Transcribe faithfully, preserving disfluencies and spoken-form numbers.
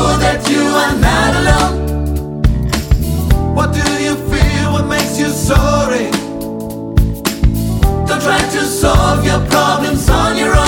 that you are not alone. What do you feel? What makes you sorry? Don't try to solve your problems on your own.